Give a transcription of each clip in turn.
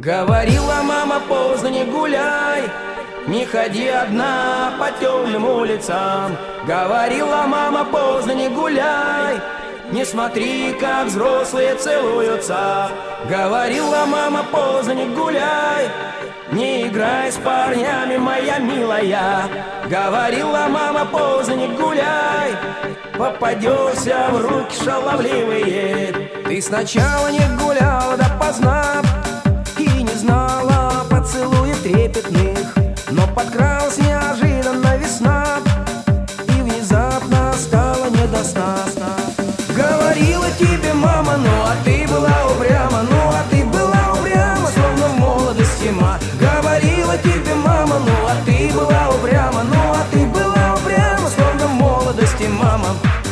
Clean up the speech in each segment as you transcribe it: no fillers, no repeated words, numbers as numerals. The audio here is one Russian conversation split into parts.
Говорила мама, поздно не гуляй, не ходи одна по темным улицам. Говорила мама, поздно не гуляй, не смотри, как взрослые целуются. Говорила мама, поздно не гуляй, не играй с парнями, моя милая. Говорила мама, поздно не гуляй, попадешься в руки шаловливые. Ты сначала не гуляла допоздна и не знала поцелуев трепетных, но подкралась неожиданно весна, и внезапно стало не до сна. Говорила тебе мама, ну а ты была упряма, ну а ты была упряма, словно в молодости ма. Говорила тебе мама, ну а ты была упряма, ну а ты была упряма, словно в молодости мама.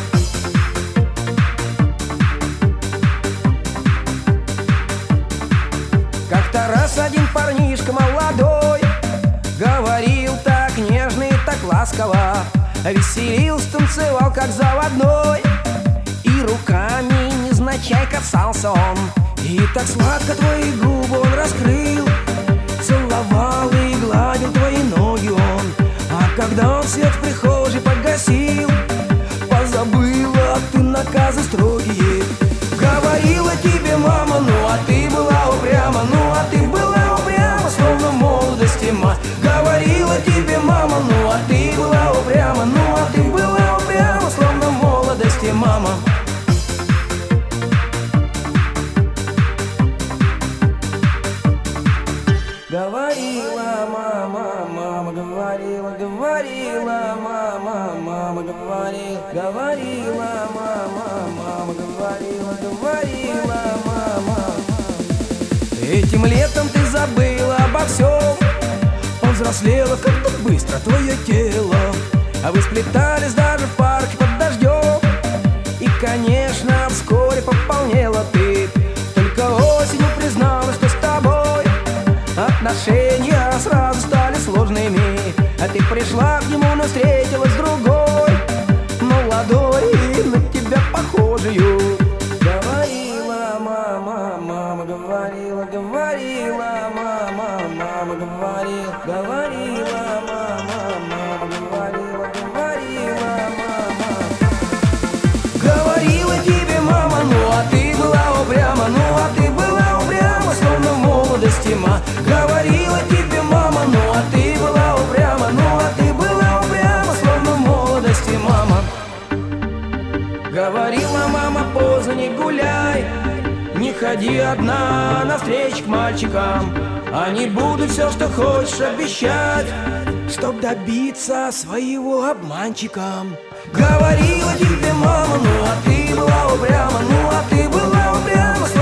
Как-то раз один парнишка молодой говорил так нежно и так ласково, веселился, танцевал как заводной, и руками невзначай касался он, и так сладко твои губы он раскрыл, целовал и гладил твои ноги он. А когда он свет в прихожей погасил, позабыла ты наказы строгие. Говорила тебе мама, ну а ты была упряма, ну а ты была упряма, словно в молодости ма. Говорила тебе мама, ну а ты была упряма, ну а ты была упряма, словно в молодости мама. Говорила мама, мама говорила, говорила мама, мама говорила, говорила мама, мама говорила, говорила мама. Этим летом ты забыла обо всем, повзрослела как-то быстро твое тело, а вы сплетались даже в парке под дождем, и, конечно, вскоре пополнела ты. Только осенью призналась, что с тобой отношения сразу стали сложными, а ты пришла к нему, но встретилась с другой, молодой и на тебя похожую. Говорила мама, мама говорила, говорила мама, мама говорила, говорила мама, мама говорила, говорила мама. Говорила тебе мама, ну а ты была упряма, ну а ты была упряма, словно в молодости ма. Говорила тебе мама, ну а ты была упряма, ну а ты была упряма, словно в молодости мама. Говорила мама, поздно не гуляй, не ходи одна навстречу к мальчикам, они будут все, что хочешь, обещать, чтоб добиться своего обманщикам. Говорила тебе мама, ну а ты была упряма, ну а ты была упряма.